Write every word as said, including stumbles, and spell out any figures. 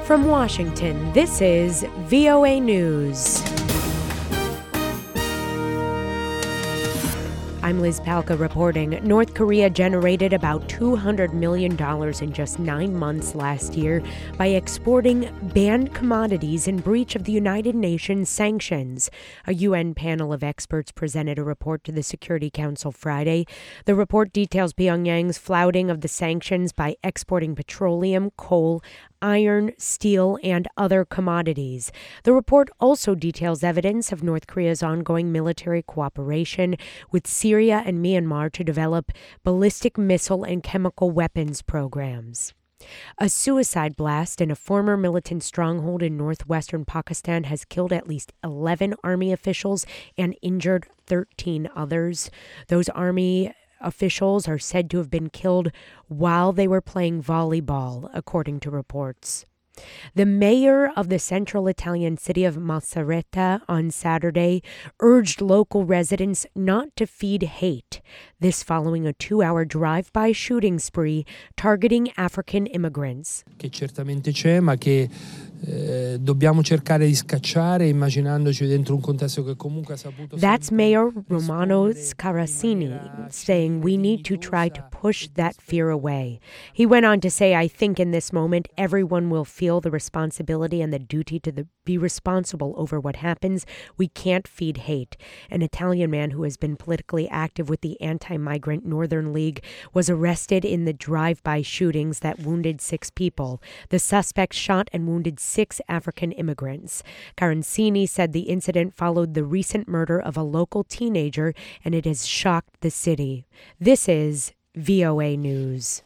From Washington, this is V O A News. I'm Liz Palka reporting. North Korea generated about two hundred million dollars in just nine months last year by exporting banned commodities in breach of the United Nations sanctions. A U N panel of experts presented a report to the Security Council Friday. The report details Pyongyang's flouting of the sanctions by exporting petroleum, coal, iron, steel, and other commodities. The report also details evidence of North Korea's ongoing military cooperation with Syria and Myanmar to develop ballistic missile and chemical weapons programs. A suicide blast in a former militant stronghold in northwestern Pakistan has killed at least eleven army officials and injured thirteen others. Those army officials are said to have been killed while they were playing volleyball, according to reports. The mayor of the central Italian city of Macerata on Saturday urged local residents not to feed hate, this following a two-hour drive-by shooting spree targeting African immigrants. Che certamente c'è, ma che eh, dobbiamo cercare di scacciare immaginandoci dentro un contesto che comunque ha saputo. That's Mayor Romano Scarasini saying we need to try to push that fear away. He went on to say, I think in this moment everyone will feel the responsibility and the duty to the, be responsible over what happens. We can't feed hate. An Italian man who has been politically active with the anti-migrant Northern League was arrested in the drive-by shootings that wounded six people. The suspects shot and wounded six African immigrants. Carancini said the incident followed the recent murder of a local teenager, and it has shocked the city. This is V O A News.